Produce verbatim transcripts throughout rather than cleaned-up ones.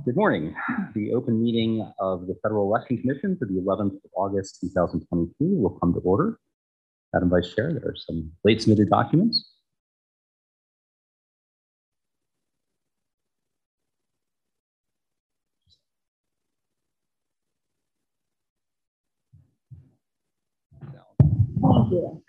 Good morning. The open meeting of the Federal Election Commission for the eleventh of August two thousand twenty-two will come to order. Madam Vice Chair, there are some late submitted documents. Thank you.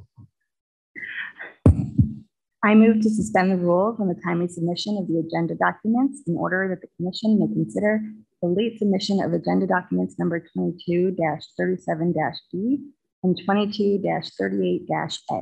I move to suspend the rules on the timely submission of the agenda documents in order that the Commission may consider the late submission of agenda documents number twenty-two dash thirty-seven dash B and twenty-two dash thirty-eight dash A.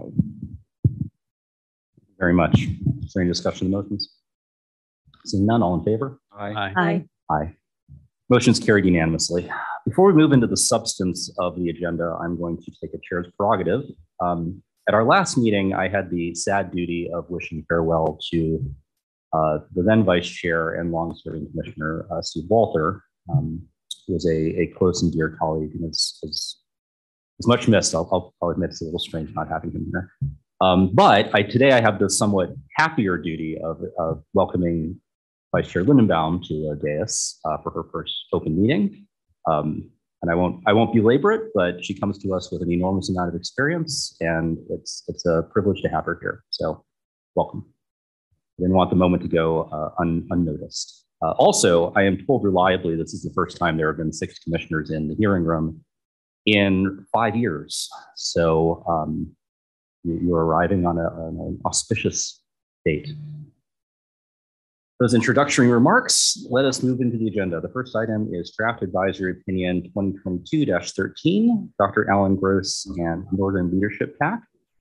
Very much. Is there any discussion of the motions? Seeing none, all in favor? Aye. Aye. Aye. Motion's carried unanimously. Before we move into the substance of the agenda, I'm going to take a chair's prerogative. Um, At our last meeting, I had the sad duty of wishing farewell to uh, the then vice chair and long-serving commissioner, uh, Steve Walter, um, who was a, a close and dear colleague and is, is, is much missed. I'll, I'll, I'll admit it's a little strange not having him here. Um, but I, today I have the somewhat happier duty of, of welcoming Vice Chair Lindenbaum to uh, dais uh, for her first open meeting. Um, And I won't, I won't belabor it, but she comes to us with an enormous amount of experience, and it's, it's a privilege to have her here. So welcome. I didn't want the moment to go uh, un, unnoticed. Uh, also, I am told reliably this is the first time there have been six commissioners in the hearing room in five years. So um, you, you're arriving on, a, on an auspicious date. Those introductory remarks, let us move into the agenda. The first item is Draft Advisory Opinion twenty twenty-two dash thirteen, Doctor Alan Gross and Northern Leadership PAC.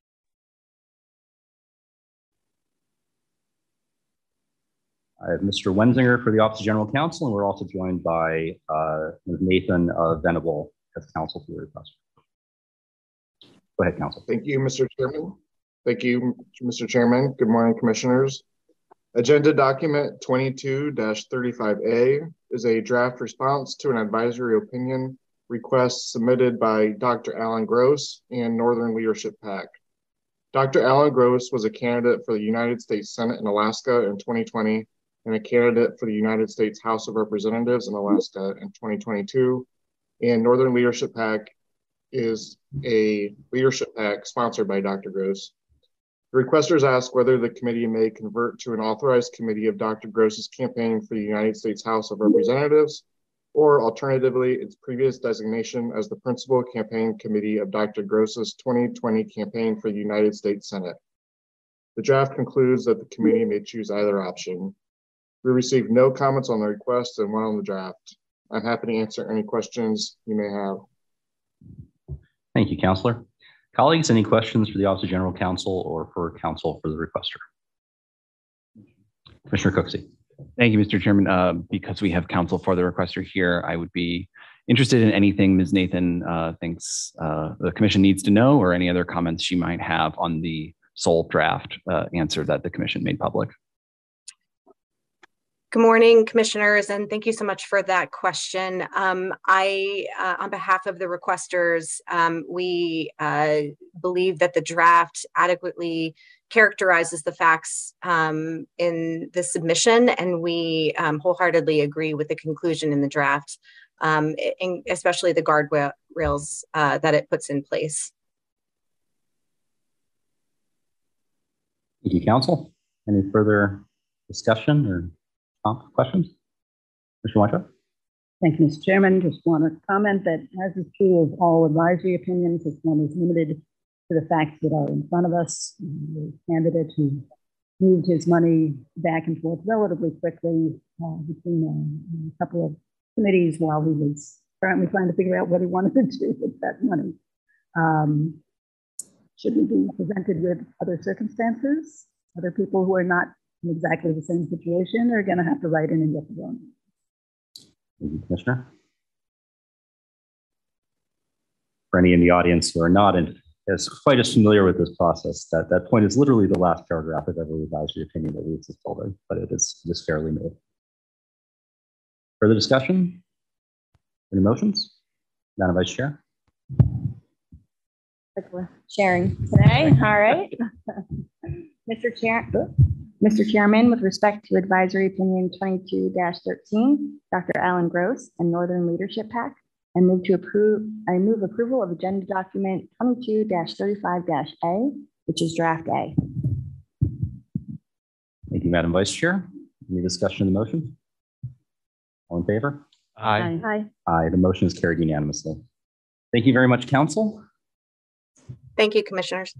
I have Mister Wenzinger for the Office of General Counsel, and we're also joined by uh, Nathan uh, Venable as counsel for the request. Go ahead, counsel. Thank you, Mister Chairman. Thank you, Mister Chairman. Good morning, commissioners. Agenda document twenty-two dash thirty-five A is a draft response to an advisory opinion request submitted by Doctor Alan Gross and Northern Leadership PAC. Doctor Alan Gross was a candidate for the United States Senate in Alaska in twenty twenty and a candidate for the United States House of Representatives in Alaska in twenty twenty-two. And Northern Leadership PAC is a leadership PAC sponsored by Doctor Gross. The requesters ask whether the committee may convert to an authorized committee of Doctor Gross's campaign for the United States House of Representatives, or alternatively, its previous designation as the principal campaign committee of Doctor Gross's twenty twenty campaign for the United States Senate. The draft concludes that the committee may choose either option. We received no comments on the request and one on the draft. I'm happy to answer any questions you may have. Thank you, Counselor. Colleagues, any questions for the Office of General Counsel or for counsel for the requester? Commissioner Cooksey. Thank you, Mister Chairman. Uh, because we have counsel for the requester here, I would be interested in anything Miz Nathan uh, thinks uh, the commission needs to know, or any other comments she might have on the sole draft uh, answer that the commission made public. Good morning, commissioners, and thank you so much for that question. Um, I, uh, on behalf of the requesters, um, we uh, believe that the draft adequately characterizes the facts um, in the submission, and we um, wholeheartedly agree with the conclusion in the draft, um, in, especially the guardrails uh, that it puts in place. Thank you, counsel. Any further discussion or questions? Mister Weintraub? Thank you, Mister Chairman. Just want to comment that, as is true of all advisory opinions, this one is limited to the facts that are in front of us. The candidate who moved his money back and forth relatively quickly uh, between a, a couple of committees while he was currently trying to figure out what he wanted to do with that money. Um, should we be presented with other circumstances? Other people who are not in exactly the same situation are going to have to write in and get the loan. Thank you, Commissioner. For any in the audience who are not in, is quite as familiar with this process, that that point is literally the last paragraph of every advisory opinion that reads this folder, but it is just fairly made. Further discussion? Any motions? Madam Vice Chair. Sharing today. All right. Mister Chair, Mister Chairman, with respect to advisory opinion twenty-two thirteen, Doctor Alan Gross and Northern Leadership PAC, I move to approve, I move approval of agenda document twenty-two thirty-five A, which is draft A. Thank you, Madam Vice Chair. Any discussion of the motion? All in favor? Aye. Aye. Aye, the motion is carried unanimously. Thank you very much, Council. Thank you, Commissioners.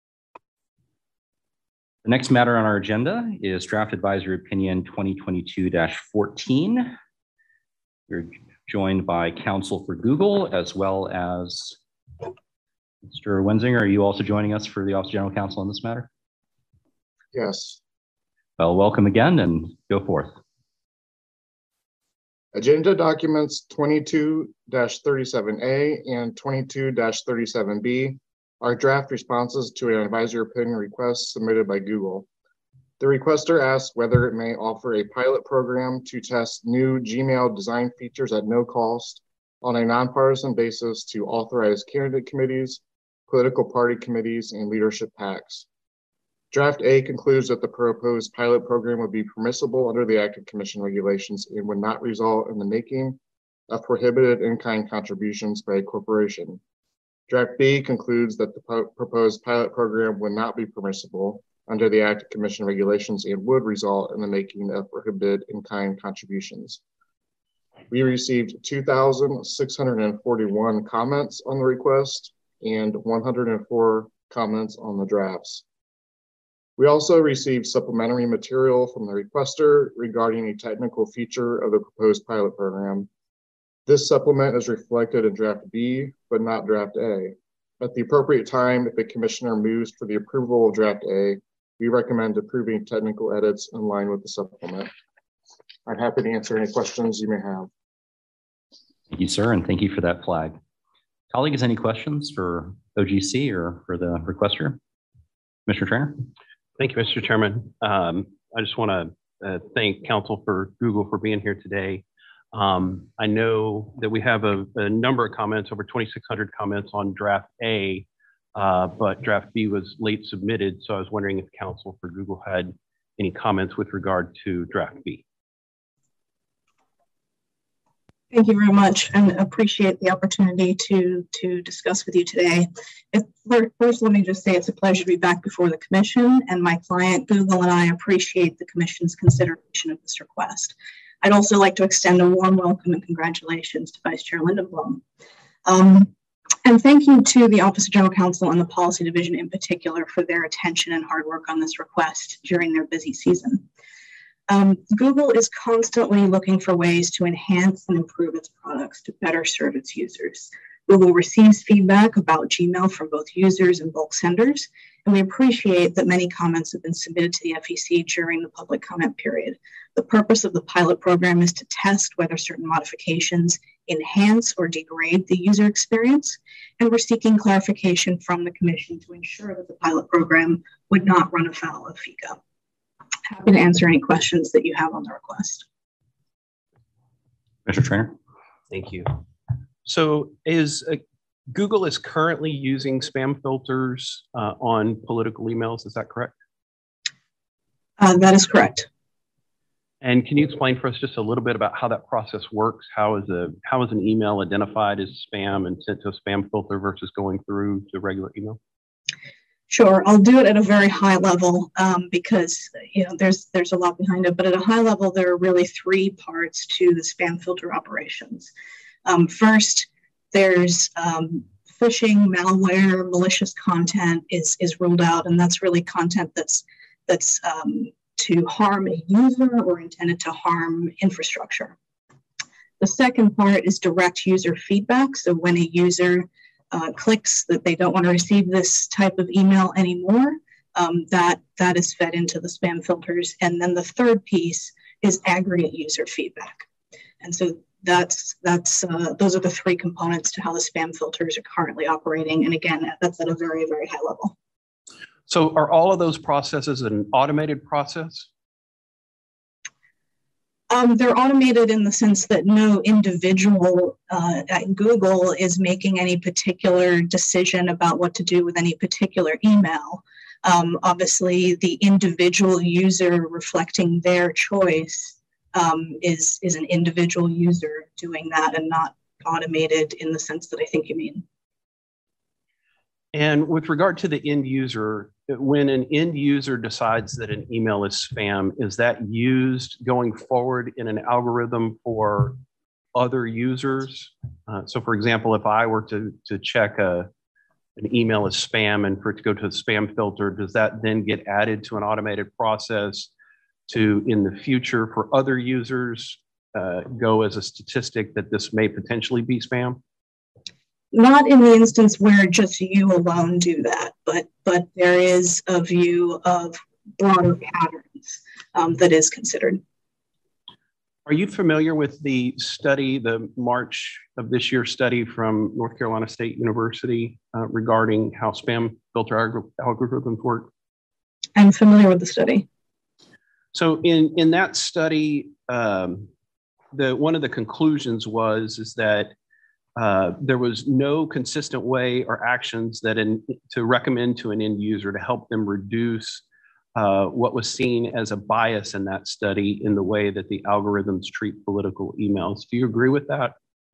The next matter on our agenda is draft advisory opinion twenty twenty-two fourteen. We're joined by counsel for Google as well as Mister Wenzinger. Are you also joining us for the Office of General Counsel on this matter? Yes. Well, welcome again and go forth. Agenda documents twenty-two thirty-seven A and twenty-two thirty-seven B are draft responses to an advisory opinion request submitted by Google. The requester asks whether it may offer a pilot program to test new Gmail design features at no cost on a nonpartisan basis to authorize candidate committees, political party committees, and leadership PACs. Draft A concludes that the proposed pilot program would be permissible under the Active Commission regulations and would not result in the making of prohibited in-kind contributions by a corporation. Draft B concludes that the proposed pilot program would not be permissible under the Active Commission regulations and would result in the making of prohibited in-kind contributions. We received two thousand six hundred forty-one comments on the request and one hundred four comments on the drafts. We also received supplementary material from the requester regarding a technical feature of the proposed pilot program. This supplement is reflected in draft B, but not draft A. At the appropriate time, if a commissioner moves for the approval of draft A, we recommend approving technical edits in line with the supplement. I'm happy to answer any questions you may have. Thank you, sir, and thank you for that flag. Colleagues, any questions for O G C or for the requester? Mister Trainer? Thank you, Mister Chairman. Um, I just want to uh, thank counsel for Google for being here today. Um, I know that we have a, a number of comments, over twenty-six hundred comments on draft A, uh, but draft B was late submitted. So I was wondering if counsel for Google had any comments with regard to draft B. Thank you very much and appreciate the opportunity to, to discuss with you today. If, first, let me just say it's a pleasure to be back before the Commission, and my client Google and I appreciate the Commission's consideration of this request. I'd also like to extend a warm welcome and congratulations to Vice Chair Lindenblum. Um, and thank you to the Office of General Counsel and the Policy Division in particular for their attention and hard work on this request during their busy season. Um, Google is constantly looking for ways to enhance and improve its products to better serve its users. Google receives feedback about Gmail from both users and bulk senders, and we appreciate that many comments have been submitted to the F E C during the public comment period. The purpose of the pilot program is to test whether certain modifications enhance or degrade the user experience, and we're seeking clarification from the Commission to ensure that the pilot program would not run afoul of FICA. Happy to answer any questions that you have on the request. Mister Trainer? Thank you. So is uh, Google is currently using spam filters uh, on political emails, is that correct? Uh, that is correct. And can you explain for us just a little bit about how that process works? How is a how is an email identified as spam and sent to a spam filter versus going through to regular email? Sure, I'll do it at a very high level um, because you know there's there's a lot behind it. But at a high level, there are really three parts to the spam filter operations. Um, first, there's um, phishing, malware, malicious content is is ruled out, and that's really content that's that's um, to harm a user or intended to harm infrastructure. The second part is direct user feedback. So when a user uh, clicks that they don't want to receive this type of email anymore, um, that, that is fed into the spam filters. And then the third piece is aggregate user feedback. And so that's, that's uh, those are the three components to how the spam filters are currently operating. And again, that's at a very, very high level. So are all of those processes an automated process? Um, they're automated in the sense that no individual uh, at Google is making any particular decision about what to do with any particular email. Um, obviously, the individual user reflecting their choice um, is, is an individual user doing that and not automated in the sense that I think you mean. And with regard to the end user, when an end user decides that an email is spam, is that used going forward in an algorithm for other users? Uh, so for example, if I were to, to check a, an email as spam and for it to go to the spam filter, does that then get added to an automated process to, in the future, for other users, uh, go as a statistic that this may potentially be spam? Not in the instance where just you alone do that, but but there is a view of broader patterns um, that is considered. Are you familiar with the study, the March of this year study from North Carolina State University uh, regarding how spam filter algorithms work? I'm familiar with the study. So in, in that study, um, the one of the conclusions was is that Uh, there was no consistent way or actions that in, to recommend to an end user to help them reduce uh, what was seen as a bias in that study in the way that the algorithms treat political emails. Do you agree with that?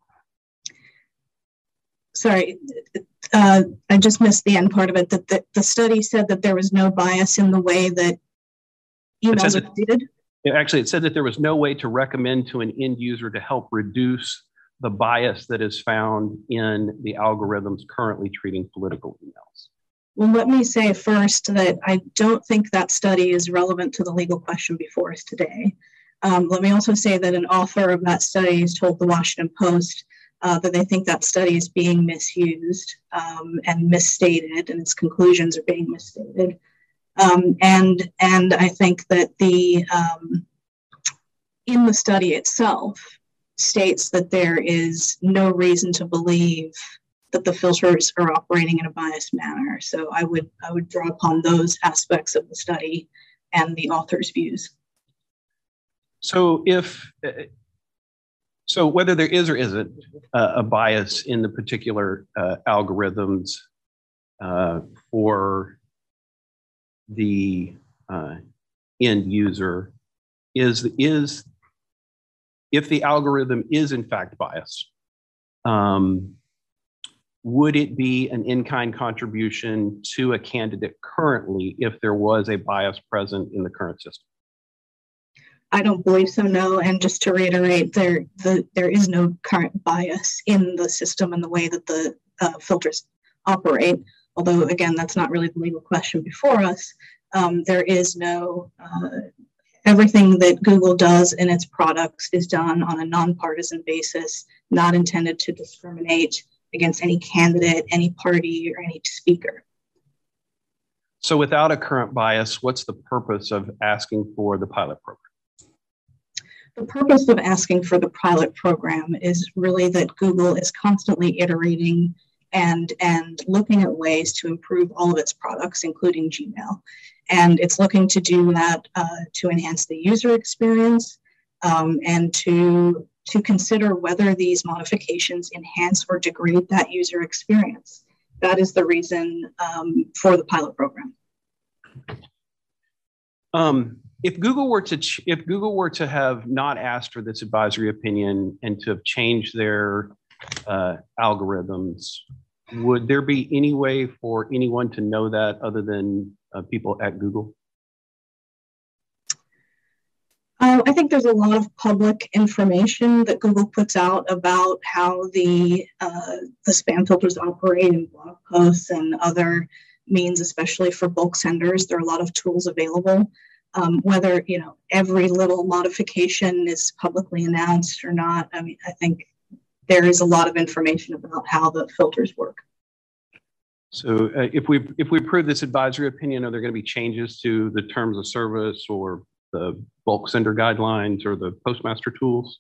Sorry, uh, I just missed the end part of it. That the, the study said that there was no bias in the way that emails are treated? Actually, it said that there was no way to recommend to an end user to help reduce the bias that is found in the algorithms currently treating political emails. Well, let me say first that I don't think that study is relevant to the legal question before us today. Um, let me also say that an author of that study has told the Washington Post uh, that they think that study is being misused um, and misstated, and its conclusions are being misstated. Um, and, and I think that the um, in the study itself, states that there is no reason to believe that the filters are operating in a biased manner. So I would I would draw upon those aspects of the study and the author's views. So if so, whether there is or isn't uh, a bias in the particular uh, algorithms uh, for the uh, end user, is is if the algorithm is in fact biased, um, would it be an in-kind contribution to a candidate currently if there was a bias present in the current system? I don't believe so, no. And just to reiterate, there the, there is no current bias in the system and the way that the uh, filters operate. Although, again, that's not really the legal question before us. Um, there is no uh, Everything that Google does in its products is done on a nonpartisan basis, not intended to discriminate against any candidate, any party, or any speaker. So without a current bias, what's the purpose of asking for the pilot program? The purpose of asking for the pilot program is really that Google is constantly iterating and, and looking at ways to improve all of its products, including Gmail. And it's looking to do that uh, to enhance the user experience um, and to, to consider whether these modifications enhance or degrade that user experience. That is the reason um, for the pilot program. Um, if Google were to ch if Google were to have not asked for this advisory opinion and to have changed their uh, algorithms, would there be any way for anyone to know that other than uh, people at Google? Uh, I think there's a lot of public information that Google puts out about how the uh, the spam filters operate in blog posts and other means, especially for bulk senders. There are a lot of tools available. Um, whether you know every little modification is publicly announced or not, I mean, I think there is a lot of information about how the filters work. So uh, if we if we approve this advisory opinion, are there going to be changes to the terms of service or the bulk sender guidelines or the postmaster tools?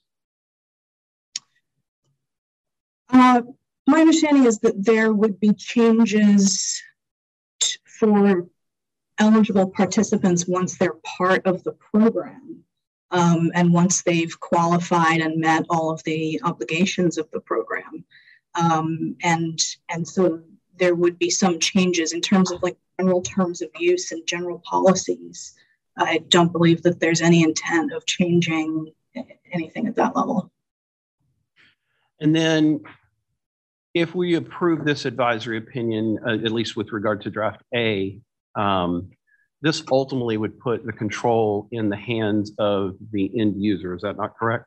Uh, my understanding is that there would be changes for eligible participants once they're part of the program um, and once they've qualified and met all of the obligations of the program. Um, and, and so there would be some changes in terms of like general terms of use and general policies, I don't believe that there's any intent of changing anything at that level. And then if we approve this advisory opinion, uh, at least with regard to draft A, um, this ultimately would put the control in the hands of the end user. Is that not correct?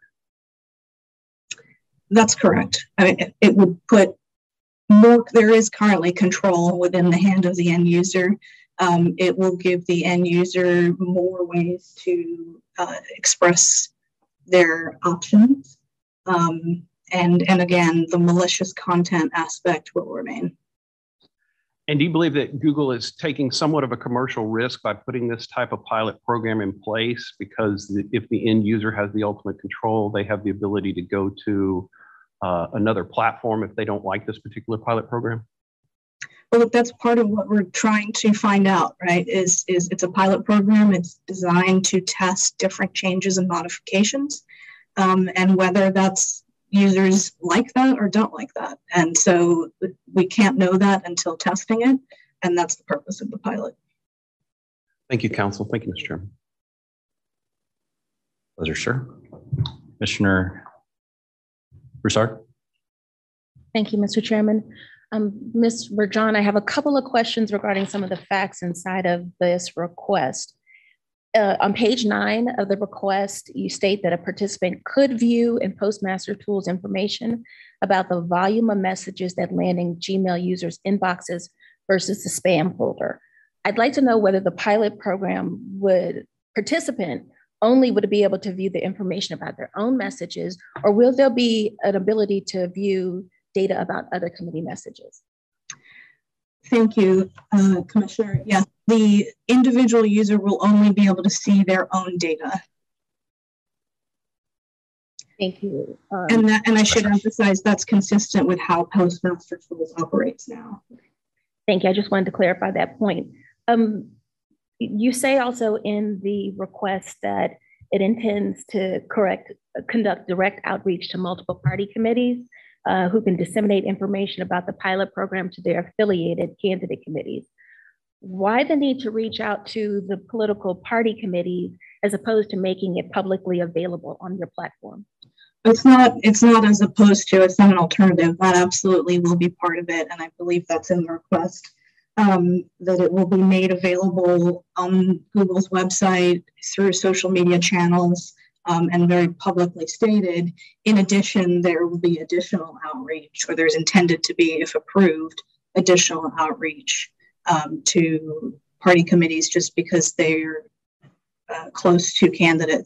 That's correct. I mean, it would put more, there is currently control within the hand of the end user. Um, it will give the end user more ways to uh, express their options. Um, and, and again, the malicious content aspect will remain. And do you believe that Google is taking somewhat of a commercial risk by putting this type of pilot program in place? Because the, if the end user has the ultimate control, they have the ability to go to uh, another platform if they don't like this particular pilot program? Well, that's part of what we're trying to find out, right? Is, is it's a pilot program. It's designed to test different changes and modifications, um, and whether that's users like that or don't like that. And so we can't know that until testing it. And that's the purpose of the pilot. Thank you, Council. Thank you, Mister Chairman. Pleasure, sir. Commissioner Broussard. Thank you, Mister Chairman. Um, Miz Verjon, I have a couple of questions regarding some of the facts inside of this request. Uh, on page nine of the request, you state that a participant could view in Postmaster Tools information about the volume of messages that land in Gmail users' inboxes versus the spam folder. I'd like to know whether the pilot program would, participant only would be able to view the information about their own messages, or will there be an ability to view data about other committee messages? Thank you, uh, Commissioner. Yes, the individual user will only be able to see their own data. Thank you. Um, and, that, and I should emphasize that's consistent with how Postmaster Tools operates now. Thank you. I just wanted to clarify that point. Um, you say also in the request that it intends to correct, conduct direct outreach to multiple party committees Uh, who can disseminate information about the pilot program to their affiliated candidate committees. Why the need to reach out to the political party committees as opposed to making it publicly available on your platform? It's not, it's not as opposed to, it's not an alternative. That absolutely will be part of it. And I believe that's in the request, um, that it will be made available on Google's website through social media channels, Um, and very publicly stated. In addition, there will be additional outreach, or there's intended to be, if approved, additional outreach um, to party committees just because they're uh, close to candidates.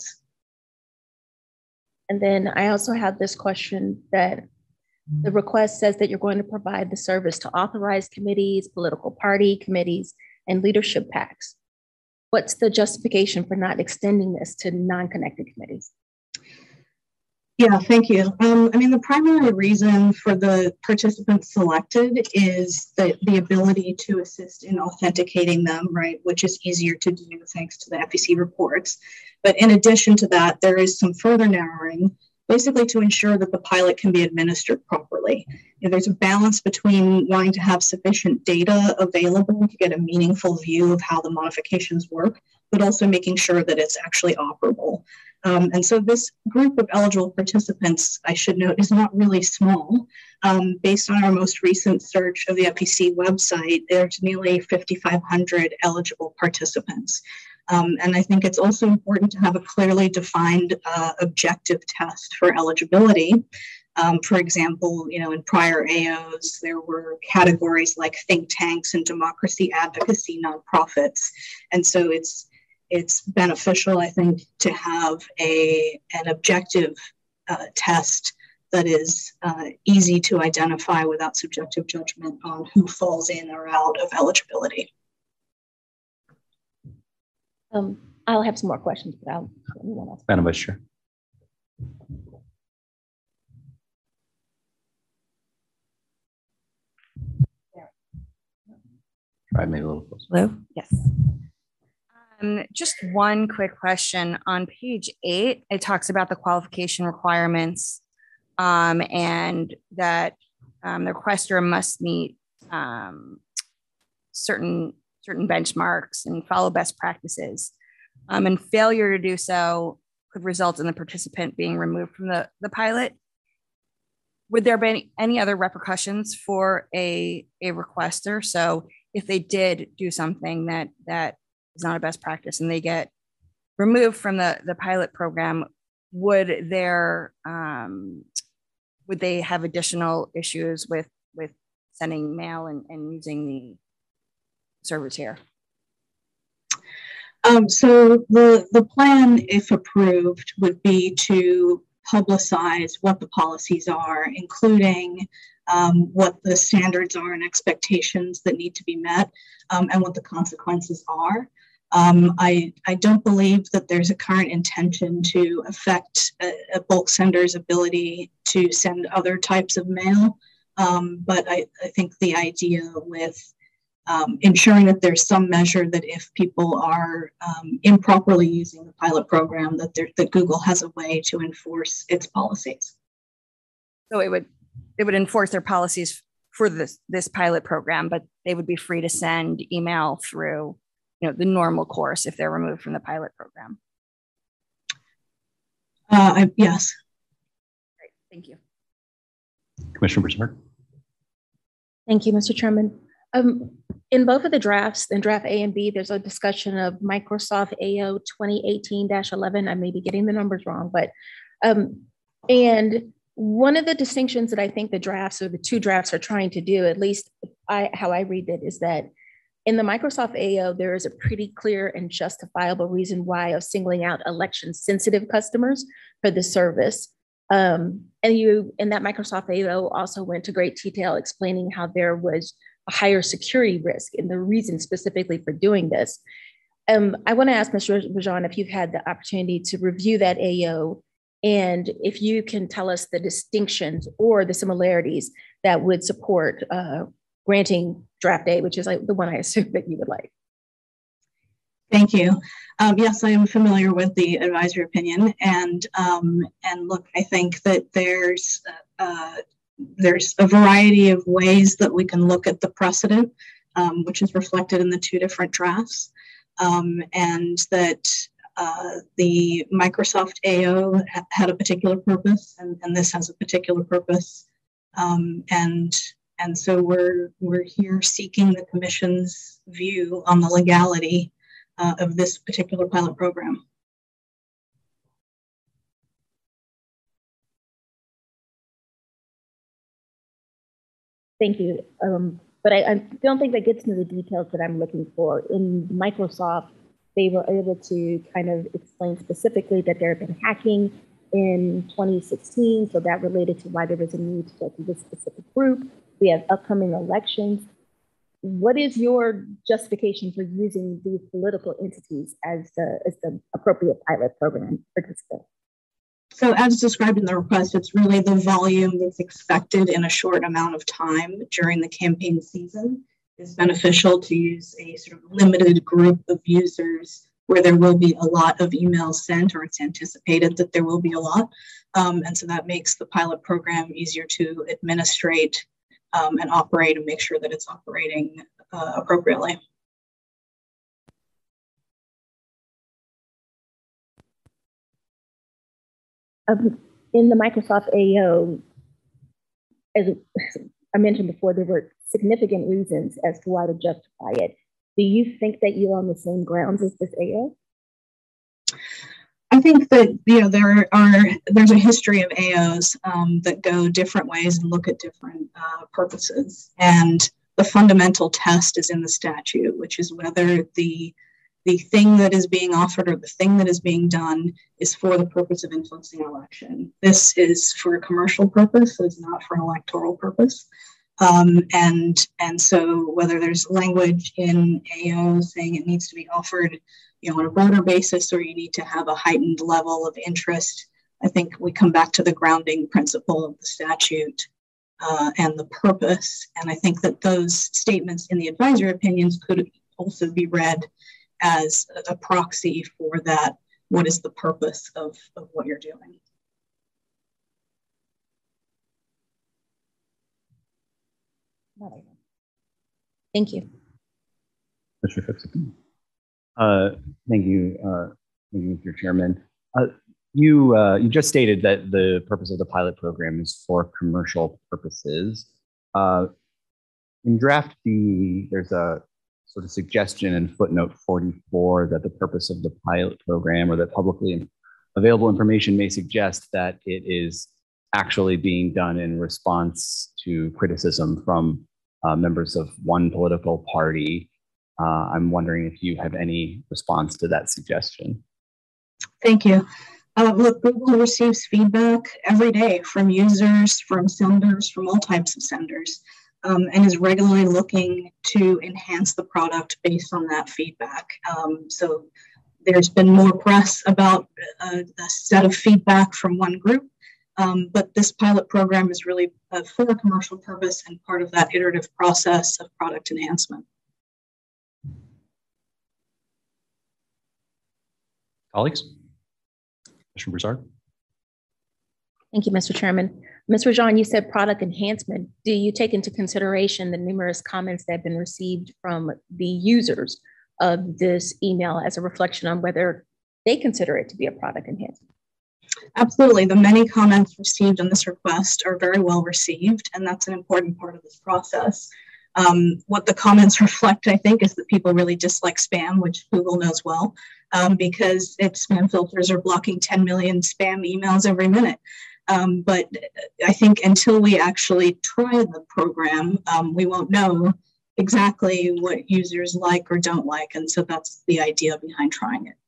And then I also have this question that the request says that you're going to provide the service to authorized committees, political party committees, and leadership PACs. What's the justification for not extending this to non-connected committees? Yeah, thank you. Um, I mean, the primary reason for the participants selected is that the ability to assist in authenticating them, right, which is easier to do thanks to the F E C reports. But in addition to that, there is some further narrowing, basically to ensure that the pilot can be administered properly. You know, there's a balance between wanting to have sufficient data available to get a meaningful view of how the modifications work, but also making sure that it's actually operable. Um, and so this group of eligible participants, I should note, is not really small. Um, based on our most recent search of the F E C website, there's nearly fifty-five hundred eligible participants. Um, and I think it's also important to have a clearly defined uh, objective test for eligibility. Um, for example, you know, in prior A Os, there were categories like think tanks and democracy advocacy nonprofits. And so it's it's beneficial, I think, to have a an objective uh, test that is uh, easy to identify without subjective judgment on who falls in or out of eligibility. Um, I'll have some more questions, but I'll anyone else. Madam Vice Chair. Try maybe a little closer. Hello? Yes. Um, just one quick question. On page eight, it talks about the qualification requirements um, and that um, the requester must meet um, certain certain benchmarks and follow best practices. Um, and failure to do so could result in the participant being removed from the, the pilot. Would there be any, any other repercussions for a, a requester? So if they did do something that, that is not a best practice and they get removed from the, the pilot program, would there, um, would they have additional issues with, with sending mail and, and using the servers here? Um, so the, the plan, if approved, would be to publicize what the policies are, including um, what the standards are and expectations that need to be met, um, and what the consequences are. Um, I, I don't believe that there's a current intention to affect a, a bulk sender's ability to send other types of mail, um, but I, I think the idea with Um, ensuring that there's some measure that if people are um, improperly using the pilot program, that, that Google has a way to enforce its policies. So it would it would enforce their policies for this this pilot program, but they would be free to send email through, you know, the normal course if they're removed from the pilot program. Uh, I, yes. Great, thank you. Commissioner Broussard. Thank you, Mister Chairman. Um, in both of the drafts, in draft A and B, there's a discussion of Microsoft A O twenty eighteen dash eleven. I may be getting the numbers wrong, but um, and one of the distinctions that I think the drafts or the two drafts are trying to do, at least I, how I read it, is that in the Microsoft A O, there is a pretty clear and justifiable reason why of singling out election-sensitive customers for the service. Um, and you, in that Microsoft A O, also went to great detail explaining how there was a higher security risk and the reason specifically for doing this. Um, I want to ask Mister Rajan if you've had the opportunity to review that A O and if you can tell us the distinctions or the similarities that would support uh, granting draft A, which is like the one I assume that you would like. Thank you. Um, yes, I am familiar with the advisory opinion, and um, and look, I think that there's uh, there's a variety of ways that we can look at the precedent, um, which is reflected in the two different drafts, um, and that uh, the Microsoft A O ha had a particular purpose, and, and this has a particular purpose, um, and and so we're we're here seeking the Commission's view on the legality uh, of this particular pilot program. Thank you. Um, but I, I don't think that gets into the details that I'm looking for. In Microsoft, they were able to kind of explain specifically that there had been hacking in twenty sixteen. So that related to why there was a need to go to this specific group. We have upcoming elections. What is your justification for using these political entities as the, as the appropriate pilot program participant? So as described in the request, it's really the volume that's expected in a short amount of time during the campaign season is beneficial to use a sort of limited group of users where there will be a lot of emails sent, or it's anticipated that there will be a lot. Um, and so that makes the pilot program easier to administrate um, and operate and make sure that it's operating uh, appropriately. Um, in the Microsoft A O, as I mentioned before, there were significant reasons as to why to justify it. Do you think that you're on the same grounds as this A O? I think that, you know, there are there's a history of A Os um, that go different ways and look at different uh, purposes. And the fundamental test is in the statute, which is whether the the thing that is being offered or the thing that is being done is for the purpose of influencing an election. This is for a commercial purpose, it's not for an electoral purpose. Um, and, and so whether there's language in A O saying it needs to be offered, you know, on a broader basis, or you need to have a heightened level of interest, I think we come back to the grounding principle of the statute uh, and the purpose. And I think that those statements in the advisory opinions could also be read as a proxy for that. What is the purpose of, of what you're doing? Thank you. Mister Fixon. Uh, thank you, uh, thank you, Mister Chairman. Uh, you uh, you just stated that the purpose of the pilot program is for commercial purposes. Uh, in draft B, there's a sort of suggestion in footnote forty-four that the purpose of the pilot program, or that publicly available information may suggest that it is actually being done in response to criticism from uh, members of one political party. Uh, I'm wondering if you have any response to that suggestion. Thank you. Uh, look, Google receives feedback every day from users, from senders, from all types of senders, um, and is regularly looking to enhance the product based on that feedback. Um, so there's been more press about a, a set of feedback from one group, um, but this pilot program is really uh, for a commercial purpose and part of that iterative process of product enhancement. Colleagues? Mister Broussard? Thank you, Mister Chairman. Miz Rajan, you said product enhancement. Do you take into consideration the numerous comments that have been received from the users of this email as a reflection on whether they consider it to be a product enhancement? Absolutely. The many comments received on this request are very well received, and that's an important part of this process. Um, what the comments reflect, I think, is that people really dislike spam, which Google knows well, um, because its spam filters are blocking ten million spam emails every minute. Um, but I think until we actually try the program, um, we won't know exactly what users like or don't like. And so that's the idea behind trying it.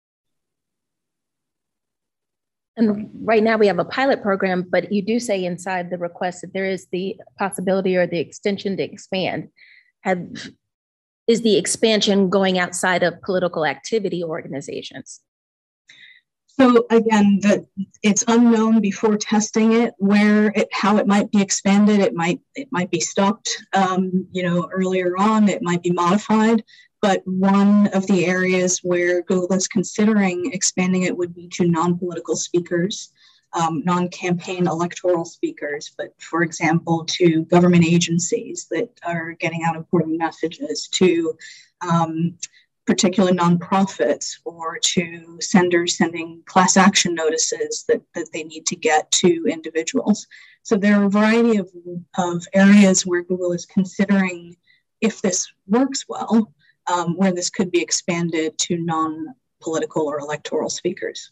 And right now we have a pilot program, but you do say inside the request that there is the possibility or the extension to expand. Have, is the expansion going outside of political activity organizations? So again, the, it's unknown before testing it where it, how it might be expanded. It might it might be stopped, um, you know, earlier on. It might be modified. But one of the areas where Google is considering expanding it would be to non-political speakers, um, non-campaign electoral speakers, but for example, to government agencies that are getting out important messages, to um, particular nonprofits, or to senders sending class action notices that, that they need to get to individuals. So there are a variety of, of areas where Google is considering, if this works well, Um, where this could be expanded to non-political or electoral speakers.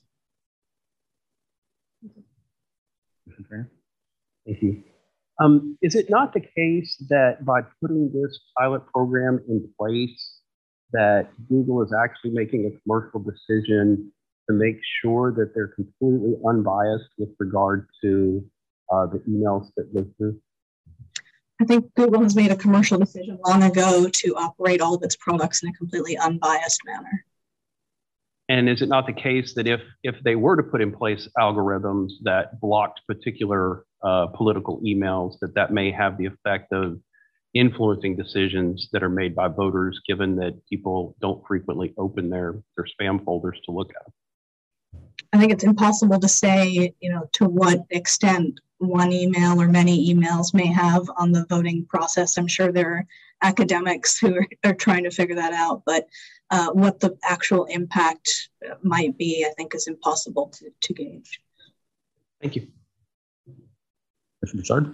Thank you. Um, is it not the case that by putting this pilot program in place, that Google is actually making a commercial decision to make sure that they're completely unbiased with regard to uh, the emails that go through? I think Google has made a commercial decision long ago to operate all of its products in a completely unbiased manner. And is it not the case that if if they were to put in place algorithms that blocked particular uh, political emails, that that may have the effect of influencing decisions that are made by voters, given that people don't frequently open their, their spam folders to look at them? I think it's impossible to say, you know, to what extent one email or many emails may have on the voting process. I'm sure there are academics who are, are trying to figure that out, but uh, what the actual impact might be, I think, is impossible to, to gauge. Thank you. Mister Broussard?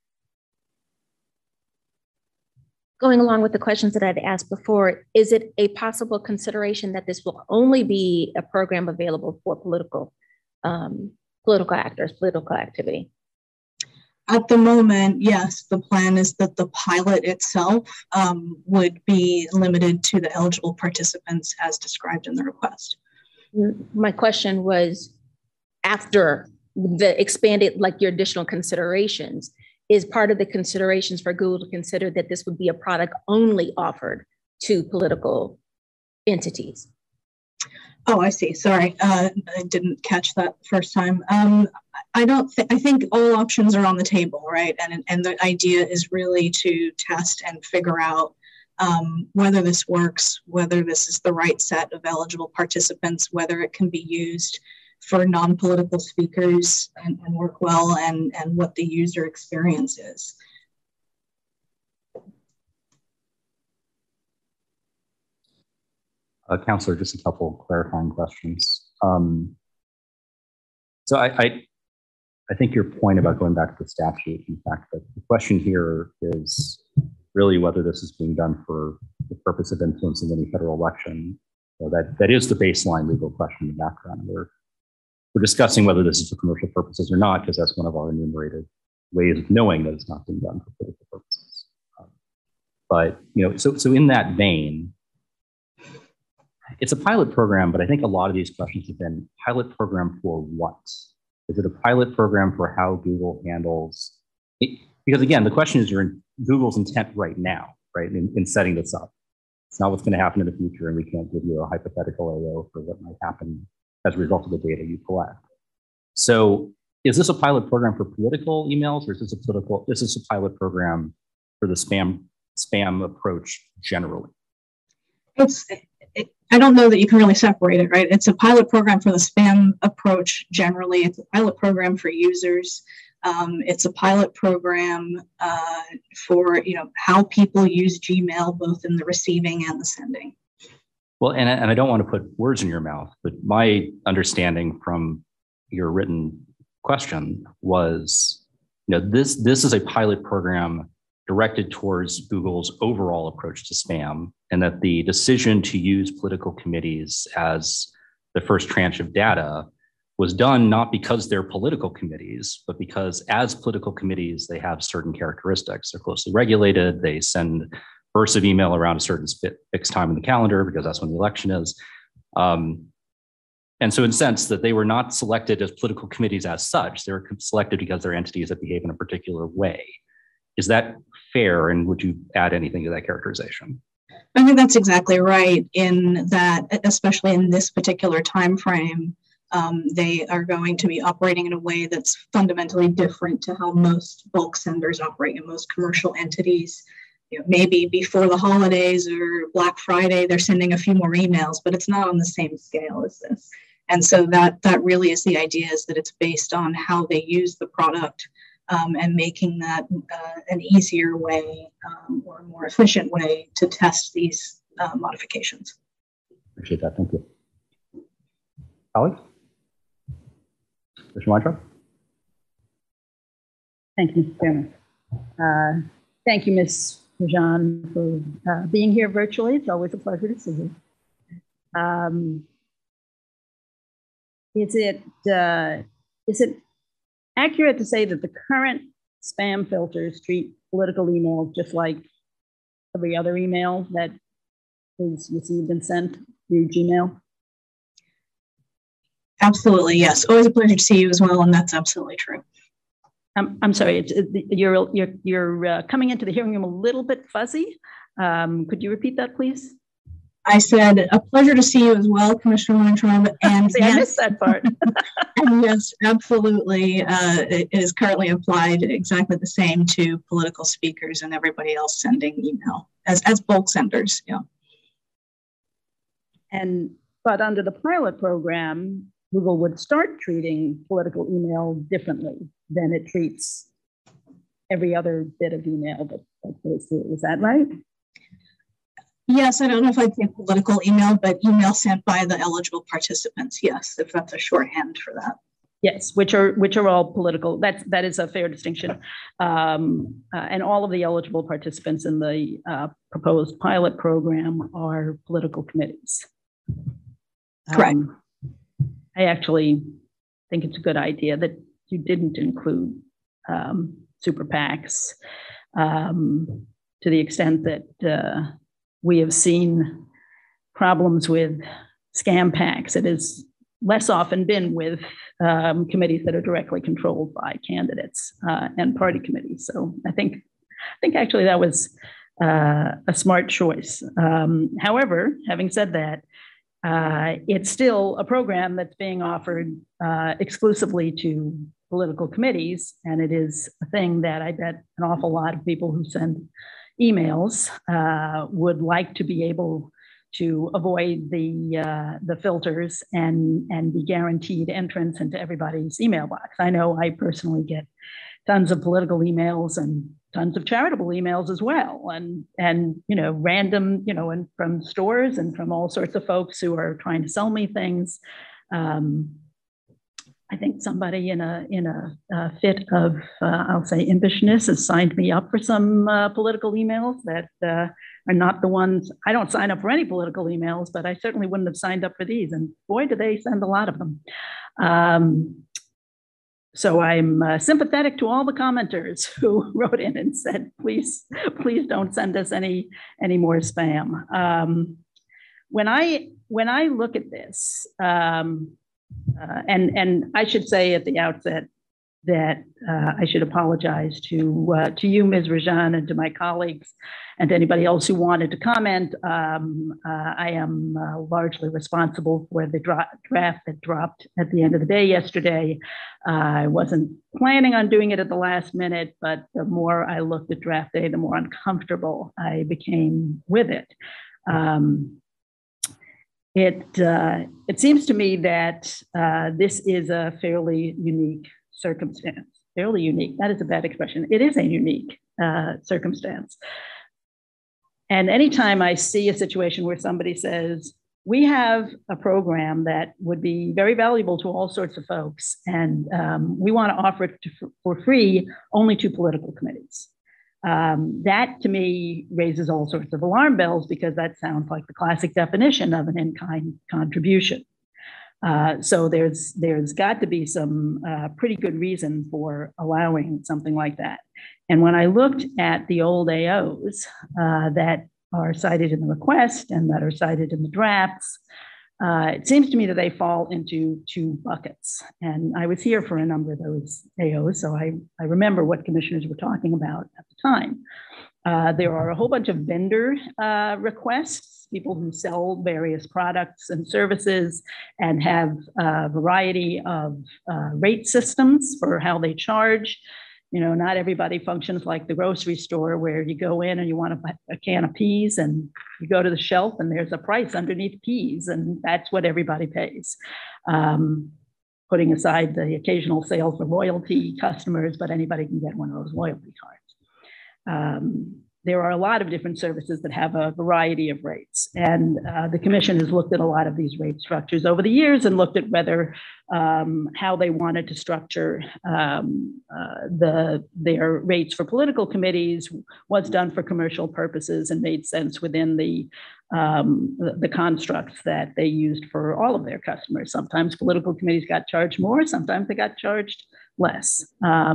Going along with the questions that I'd asked before, is it a possible consideration that this will only be a program available for political, um, political actors, political activity? At the moment, yes, the plan is that the pilot itself um, would be limited to the eligible participants as described in the request. My question was, after the expanded, like your additional considerations, is part of the considerations for Google to consider that this would be a product only offered to political entities? Oh, I see. Sorry, uh, I didn't catch that first time. Um, I don't think, I think all options are on the table, right? And, and the idea is really to test and figure out um, whether this works, whether this is the right set of eligible participants, whether it can be used for non-political speakers and, and work well, and, and what the user experience is. Uh, Councilor, just a couple clarifying questions. Um, so I, I, I think your point about going back to the statute, in fact, that the question here is really whether this is being done for the purpose of influencing any federal election. So that, that is the baseline legal question in the background. We're, we're discussing whether this is for commercial purposes or not, because that's one of our enumerated ways of knowing that it's not being done for political purposes. Um, but, you know, so, so in that vein, it's a pilot program, but I think a lot of these questions have been pilot program for what? Is it a pilot program for how Google handles it? Because again, the question is your Google's intent right now, right, in, in setting this up. It's not what's going to happen in the future, and we can't give you a hypothetical A O for what might happen as a result of the data you collect. So is this a pilot program for political emails, or is this a political, is this a pilot program for the spam spam approach generally? It's, it, I don't know that you can really separate it, right? It's a pilot program for the spam approach generally. It's a pilot program for users. Um, it's a pilot program uh, for, you know, how people use Gmail, both in the receiving and the sending. Well, and, and I don't want to put words in your mouth, but my understanding from your written question was, you know, this, this is a pilot program directed towards Google's overall approach to spam, and that the decision to use political committees as the first tranche of data was done not because they're political committees, but because as political committees, they have certain characteristics. They're closely regulated. They send bursts of email around a certain fixed time in the calendar because that's when the election is. Um, and so in a sense that they were not selected as political committees as such, they were selected because they're entities that behave in a particular way. Is that fair? And would you add anything to that characterization? I think that's exactly right, in that, especially in this particular time frame, um, they are going to be operating in a way that's fundamentally different to how most bulk senders operate, and most commercial entities. You know, maybe before the holidays or Black Friday, they're sending a few more emails, but it's not on the same scale as this. And so that that really is the idea, is that it's based on how they use the product, um, and making that uh, an easier way um, or a more efficient way to test these uh, modifications. Appreciate that. Thank you. Colleagues? Mister Weintraub? Thank you, Mister Chairman. Uh, thank you, Miz Rajan, for uh, being here virtually. It's always a pleasure to see you. Um, is it uh, is it accurate to say that the current spam filters treat political emails just like every other email that is received and sent through Gmail? Absolutely, yes. Always a pleasure to see you as well, and that's absolutely true. I'm, I'm sorry, it's, it, you're, you're, you're uh, coming into the hearing room a little bit fuzzy. Um, could you repeat that, please? I said, a pleasure to see you as well, Commissioner Weintraub. And see, yes, I missed that part. And yes, absolutely. Uh, it is currently applied exactly the same to political speakers and everybody else sending email as, as bulk senders. Yeah. And, but under the pilot program, Google would start treating political email differently than it treats every other bit of email that, that goes through. Is that right? Yes, I don't know if I'd say political email, but email sent by the eligible participants. Yes, if that's a shorthand for that. Yes, which are which are all political. That's that is a fair distinction, um, uh, and all of the eligible participants in the uh, proposed pilot program are political committees. Correct. Um, I actually think it's a good idea that you didn't include um, super PACs, um, to the extent that uh, we have seen problems with scam PACs. It has less often been with um, committees that are directly controlled by candidates uh, and party committees. So I think, I think actually that was uh, a smart choice. Um, however, having said that, Uh, it's still a program that's being offered uh, exclusively to political committees, and it is a thing that I bet an awful lot of people who send emails uh, would like to be able to avoid the uh, the filters and and be guaranteed entrance into everybody's email box. I know I personally get tons of political emails, and tons of charitable emails as well, and and you know random you know and from stores and from all sorts of folks who are trying to sell me things. Um, I think somebody in a in a, a fit of uh, I'll say imbishness has signed me up for some uh, political emails that uh, are not the ones. I don't sign up for any political emails, but I certainly wouldn't have signed up for these. And boy, do they send a lot of them. Um, so I'm uh, sympathetic to all the commenters who wrote in and said, please, please don't send us any any more spam. Um, when I when I look at this. Um, Uh, and, and I should say at the outset that uh, I should apologize to, uh, to you, Miz Rajan, and to my colleagues, and to anybody else who wanted to comment. Um, uh, I am uh, largely responsible for the dra draft that dropped at the end of the day yesterday. Uh, I wasn't planning on doing it at the last minute, but the more I looked at draft day, the more uncomfortable I became with it. Um, It, uh, it seems to me that uh, this is a fairly unique circumstance, fairly unique. That is a bad expression. It is a unique uh, circumstance. And anytime I see a situation where somebody says, we have a program that would be very valuable to all sorts of folks, and um, we want to offer it to, for free only to political committees. Um, that to me raises all sorts of alarm bells, because that sounds like the classic definition of an in-kind contribution. Uh, so there's there's got to be some uh, pretty good reason for allowing something like that. And when I looked at the old A Os uh, that are cited in the request and that are cited in the drafts, Uh, it seems to me that they fall into two buckets. And I was here for a number of those A Os, so I, I remember what commissioners were talking about at the time. Uh, there are a whole bunch of vendor uh, requests, people who sell various products and services and have a variety of uh, rate systems for how they charge. You know, not everybody functions like the grocery store where you go in and you want a, a can of peas and you go to the shelf and there's a price underneath peas, and that's what everybody pays. Um, putting aside the occasional sale for loyalty customers, but anybody can get one of those loyalty cards. Um, there are a lot of different services that have a variety of rates. And uh, the commission has looked at a lot of these rate structures over the years and looked at whether um, how they wanted to structure um, uh, the, their rates for political committees was done for commercial purposes and made sense within the, um, the, the constructs that they used for all of their customers. Sometimes political committees got charged more, sometimes they got charged less. Um,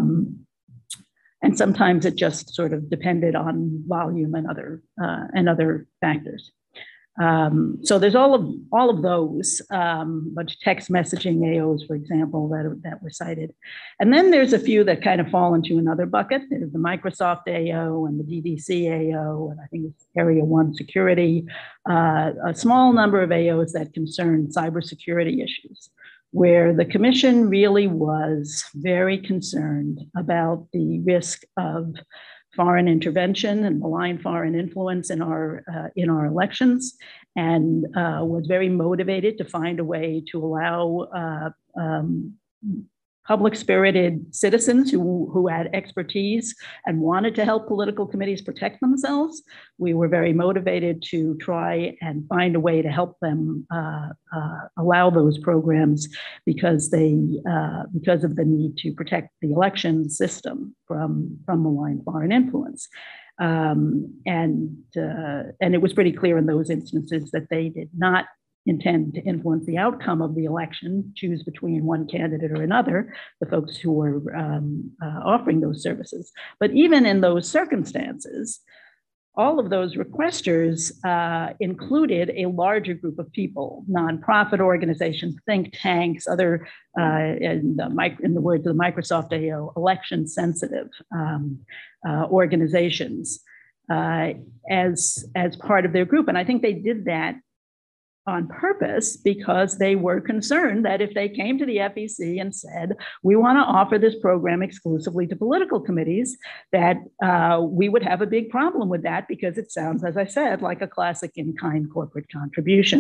And sometimes it just sort of depended on volume and other uh, and other factors. Um, so there's all of all of those, um, bunch of text messaging A Os, for example, that that were cited, and then there's a few that kind of fall into another bucket. There's the Microsoft A O and the D D C A O, and I think it's Area One Security. Uh, a small number of A Os that concern cybersecurity issues, where the commission really was very concerned about the risk of foreign intervention and malign foreign influence in our uh, in our elections, and uh, was very motivated to find a way to allow uh, um, public-spirited citizens who, who had expertise and wanted to help political committees protect themselves. We were very motivated to try and find a way to help them uh, uh, allow those programs, because they uh, because of the need to protect the election system from, from malign foreign influence. Um, and, uh, and it was pretty clear in those instances that they did not intend to influence the outcome of the election, choose between one candidate or another, the folks who were um, uh, offering those services. But even in those circumstances, all of those requesters uh, included a larger group of people, nonprofit organizations, think tanks, other, uh, in, the, in the words of the Microsoft A O, election sensitive um, uh, organizations uh, as, as part of their group. And I think they did that on purpose, because they were concerned that if they came to the F E C and said, we want to offer this program exclusively to political committees, that uh, we would have a big problem with that, because it sounds, as I said, like a classic in-kind corporate contribution,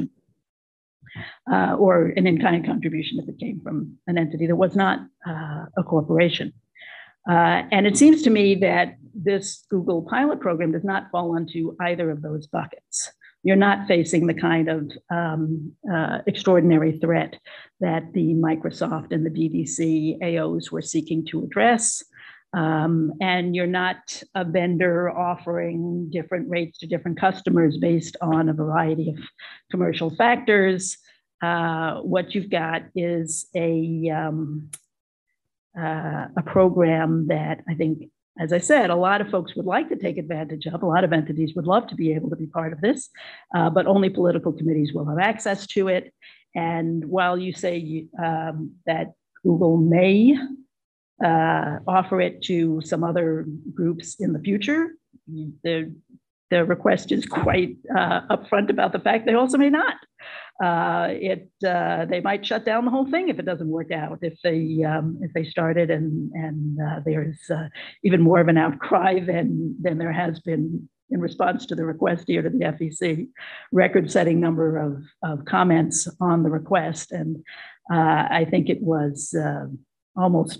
uh, or an in-kind contribution if it came from an entity that was not uh, a corporation. Uh, and it seems to me that this Google pilot program does not fall into either of those buckets. You're not facing the kind of um, uh, extraordinary threat that the Microsoft and the D V C A Os were seeking to address. Um, and you're not a vendor offering different rates to different customers based on a variety of commercial factors. Uh, what you've got is a, um, uh, a program that I think, as I said, a lot of folks would like to take advantage of. A lot of entities would love to be able to be part of this, uh, but only political committees will have access to it. And while you say um, that Google may uh, offer it to some other groups in the future, the, the request is quite uh, upfront about the fact they also may not. Uh, it uh, they might shut down the whole thing if it doesn't work out. If they um, if they started and and uh, there's uh, even more of an outcry than than there has been in response to the request here to the F E C, record-setting number of of comments on the request, and uh, I think it was uh, almost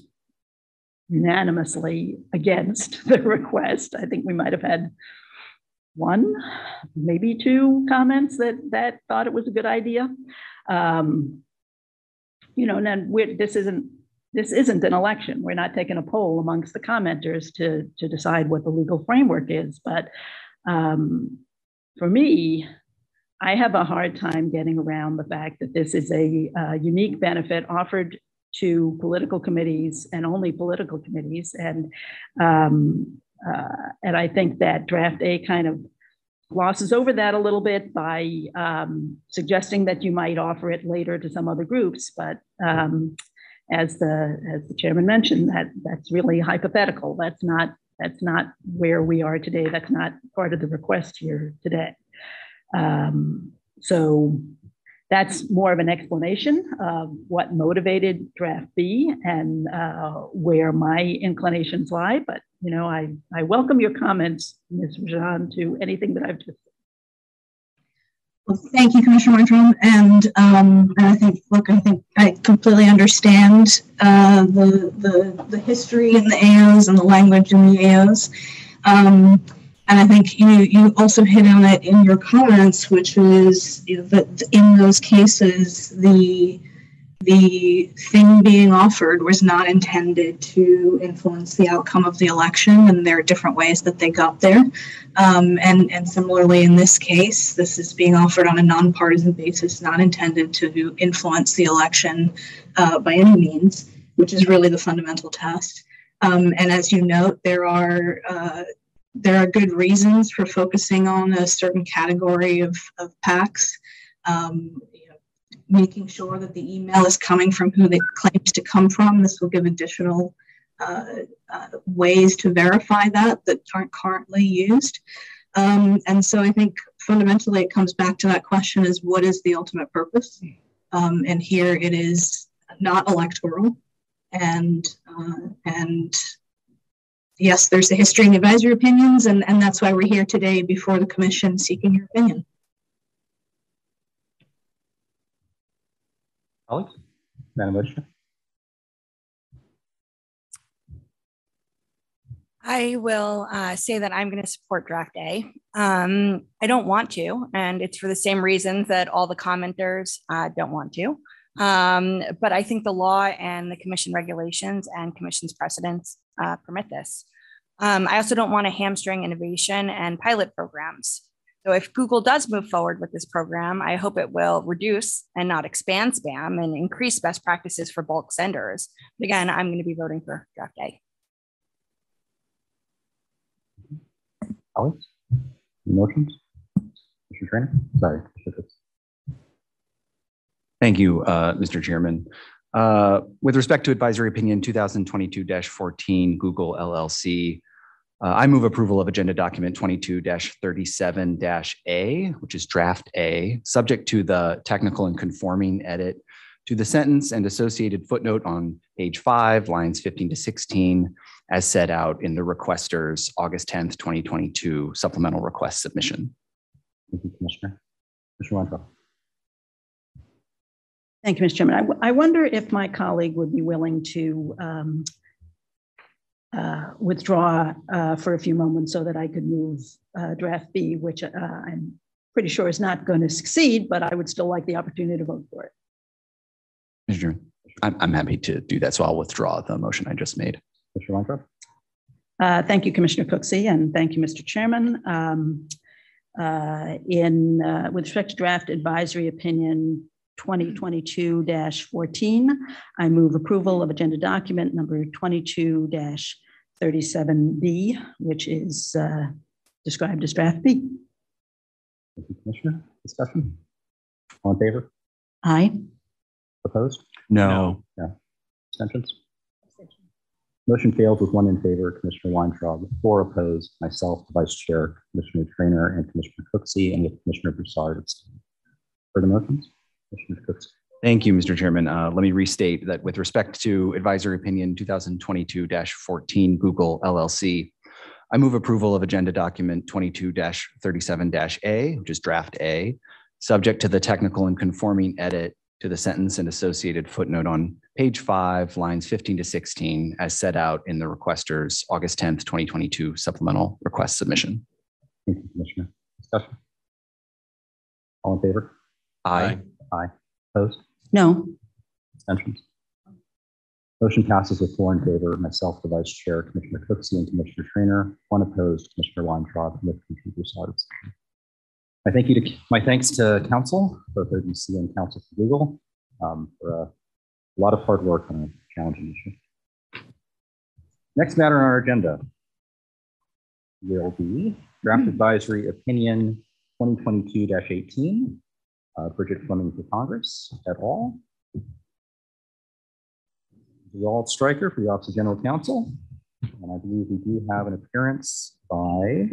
unanimously against the request. I think we might have had one, maybe two comments that that thought it was a good idea. Um, you know, and then we're, this isn't this isn't an election. We're not taking a poll amongst the commenters to to decide what the legal framework is. But um, for me, I have a hard time getting around the fact that this is a, a unique benefit offered to political committees and only political committees, and um, Uh, and I think that draft A kind of glosses over that a little bit by um, suggesting that you might offer it later to some other groups. But um, as the as the chairman mentioned, that that's really hypothetical. That's not that's not where we are today. That's not part of the request here today. Um, so that's more of an explanation of what motivated draft B and uh, where my inclinations lie. But you know, I, I welcome your comments, Miz Rajan, to anything that I've just said. Well, thank you, Commissioner Marjoram. And, um, and I think, look, I think I completely understand uh, the, the, the history in the A Os and the language in the A Os. Um, and I think you, you also hit on it in your comments, which is you know, that in those cases, the the thing being offered was not intended to influence the outcome of the election, and there are different ways that they got there. Um, and, and similarly, in this case, this is being offered on a nonpartisan basis, not intended to influence the election uh, by any means, which is really the fundamental test. Um, and as you note, there are uh, there are good reasons for focusing on a certain category of, of PACs. Um, making sure that the email is coming from who it claims to come from. This will give additional uh, uh, ways to verify that that aren't currently used. Um, and so I think fundamentally it comes back to that question is what is the ultimate purpose? Um, and here it is not electoral. And, uh, and yes, there's the history and advisory opinions, and, and that's why we're here today before the commission seeking your opinion. Alex, Madam Vice Chair. I will uh, say that I'm going to support draft A. Um, I don't want to, and it's for the same reasons that all the commenters uh, don't want to. Um, but I think the law and the commission regulations and commission's precedents uh, permit this. Um, I also don't want to hamstring innovation and pilot programs. So if Google does move forward with this program, I hope it will reduce and not expand spam and increase best practices for bulk senders. But again, I'm going to be voting for draft A. Alex, motions? Mister Trainer? Sorry. Thank you, uh, Mister Chairman. Uh, with respect to advisory opinion two thousand twenty-two dash fourteen, Google L L C, Uh, I move approval of agenda document twenty-two dash thirty-seven dash A, which is draft A, subject to the technical and conforming edit to the sentence and associated footnote on page five, lines fifteen to sixteen, as set out in the requester's August tenth, twenty twenty-two supplemental request submission. Thank you, Commissioner. Commissioner Weintraub. Thank you, Mister Chairman. I, I wonder if my colleague would be willing to um, uh, withdraw uh, for a few moments so that I could move uh, draft B, which uh, I'm pretty sure is not going to succeed, but I would still like the opportunity to vote for it. Mister Chairman, I'm, I'm happy to do that. So I'll withdraw the motion I just made. Mister Weintraub? Uh, thank you, Commissioner Cooksey, and thank you, Mister Chairman. Um, uh, in uh, with respect to draft advisory opinion twenty twenty-two dash fourteen, I move approval of agenda document number twenty-two dash thirty-seven B, which is uh, described as draft B. Thank you, Commissioner. Discussion? All in favor? Aye. Opposed? No. No. Abstentions? Motion fails with one in favor, Commissioner Weintraub, four opposed, myself, the Vice Chair, Commissioner Trainer, and Commissioner Cooksey, and with Commissioner Broussard abstaining. Further motions? Commissioner Cooksey. Thank you, Mister Chairman. Uh, let me restate that with respect to advisory opinion two thousand twenty-two dash fourteen Google L L C, I move approval of agenda document twenty-two dash thirty-seven dash A, which is draft A, subject to the technical and conforming edit to the sentence and associated footnote on page five, lines fifteen to sixteen, as set out in the requester's August tenth, twenty twenty-two supplemental request submission. Thank you, Commissioner. Discussion? All in favor? Aye. Aye. Opposed? No. Abstentions? Motion passes with four in favor, myself, the Vice Chair, Commissioner Cooksey, and Commissioner Trainer, one opposed, Commissioner Weintraub, and with Commissioner Broussard abstaining. My thank you to my thanks to council, both O G C and council for Google, um, for a, a lot of hard work on a challenging issue. Next matter on our agenda will be draft advisory opinion twenty twenty-two dash eighteen, uh, Bridget Fleming for Congress et al. Walt Stryker for the Office of General Counsel, and I believe we do have an appearance by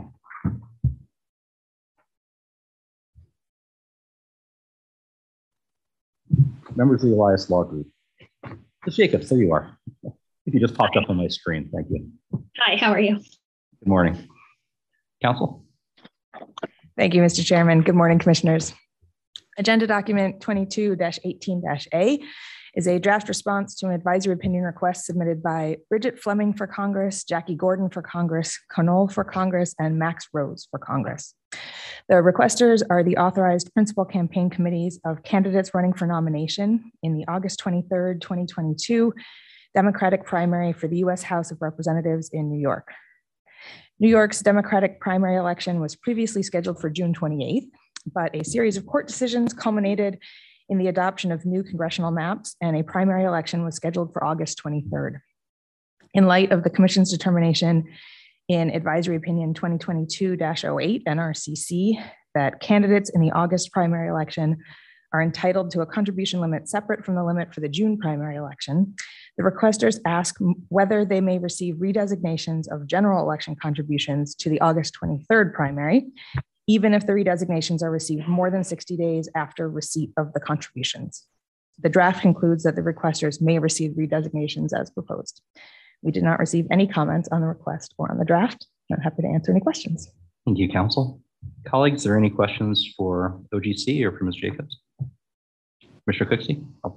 members of the Elias Law Group. Miz Jacobs, there you are. You just popped up on my screen. Thank you. Hi, how are you? Good morning. Counsel? Thank you, Mister Chairman. Good morning, commissioners. Agenda document twenty-two dash eighteen dash A is a draft response to an advisory opinion request submitted by Bridget Fleming for Congress, Jackie Gordon for Congress, Conole for Congress, and Max Rose for Congress. The requesters are the authorized principal campaign committees of candidates running for nomination in the August twenty-third, twenty twenty-two Democratic primary for the U S House of Representatives in New York. New York's Democratic primary election was previously scheduled for June twenty-eighth, but a series of court decisions culminated in the adoption of new congressional maps, and a primary election was scheduled for August twenty-third. In light of the Commission's determination in Advisory Opinion twenty twenty-two dash oh eight N R C C that candidates in the August primary election are entitled to a contribution limit separate from the limit for the June primary election, the requesters ask whether they may receive redesignations of general election contributions to the August twenty-third primary, even if the redesignations are received more than sixty days after receipt of the contributions. The draft concludes that the requesters may receive redesignations as proposed. We did not receive any comments on the request or on the draft. I'm happy to answer any questions. Thank you, counsel. Colleagues, are there any questions for O G C or for Miz Jacobs? Commissioner Cooksey? Oh.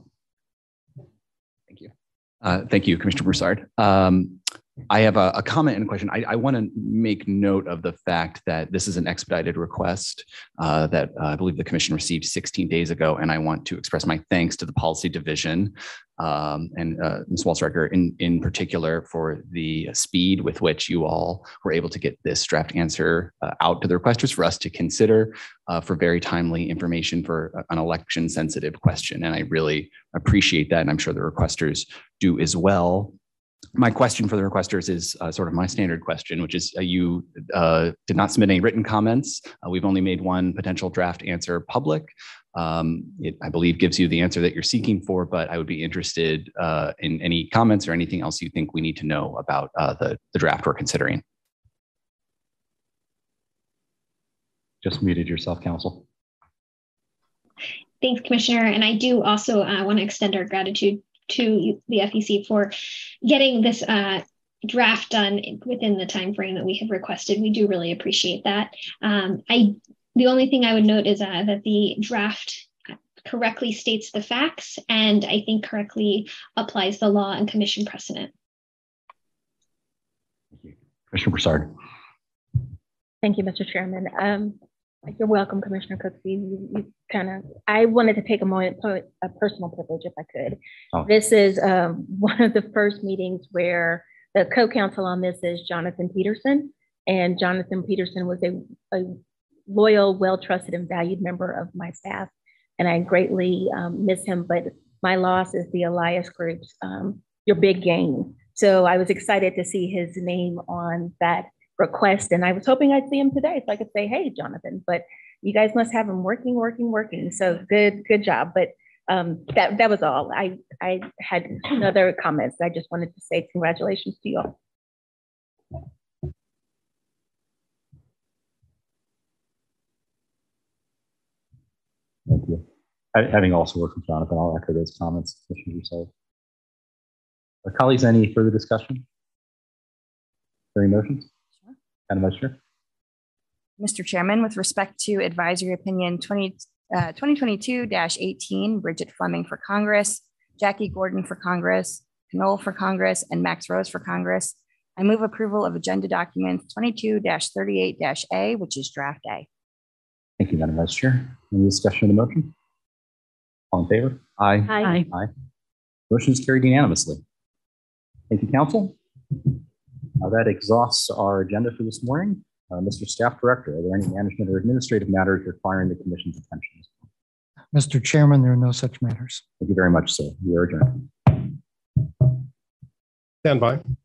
Thank you. Uh, thank you, Commissioner Broussard. Um, I have a, a comment and a question. I, I want to make note of the fact that this is an expedited request uh, that uh, I believe the Commission received sixteen days ago, and I want to express my thanks to the Policy Division um, and uh, Miz Walt-Stryker in, in particular for the speed with which you all were able to get this draft answer uh, out to the requesters for us to consider uh, for very timely information for an election-sensitive question. And I really appreciate that, and I'm sure the requesters do as well. My question for the requesters is uh, sort of my standard question, which is uh, you uh, did not submit any written comments. Uh, we've only made one potential draft answer public. Um, it, I believe, gives you the answer that you're seeking for, but I would be interested uh, in any comments or anything else you think we need to know about uh, the, the draft we're considering. Just muted yourself, counsel. Thanks, Commissioner. And I do also uh, want to extend our gratitude to the F E C for getting this uh, draft done within the time frame that we have requested. We do really appreciate that. Um, I the only thing I would note is uh, that the draft correctly states the facts and I think correctly applies the law and commission precedent. you. Commissioner Broussard. Thank you, Mister Chairman. Um, you're welcome, Commissioner Cooksey. You, you kind of, I wanted to take a moment, a personal privilege if I could. Oh. This is um, one of the first meetings where the co-counsel on this is Jonathan Peterson. And Jonathan Peterson was a, a loyal, well-trusted and valued member of my staff. And I greatly um, miss him, but my loss is the Elias Group's um, Your Big Game. So I was excited to see his name on that request. And I was hoping I'd see him today so I could say, hey, Jonathan, but you guys must have him working, working, working. So good, good job. But um, that, that was all. I, I had other comments. I just wanted to say congratulations to you all. Thank you. Having also worked with Jonathan, I'll echo those comments. Our colleagues, any further discussion? Any motions? Sure. Madam Vice Chair. Mister Chairman, with respect to advisory opinion twenty twenty-two dash eighteen, Bridget Fleming for Congress, Jackie Gordon for Congress, Knoll for Congress, and Max Rose for Congress, I move approval of agenda documents twenty-two dash thirty-eight dash A, which is draft A. Thank you, Madam Vice Chair. Any discussion of the motion? All in favor? Aye. Aye. Aye. Motion is carried unanimously. Thank you, Council. Uh, that exhausts our agenda for this morning. Uh, Mister Staff Director, are there any management or administrative matters requiring the Commission's attention? Mister Chairman, there are no such matters. Thank you very much, sir. We are adjourned. Stand by.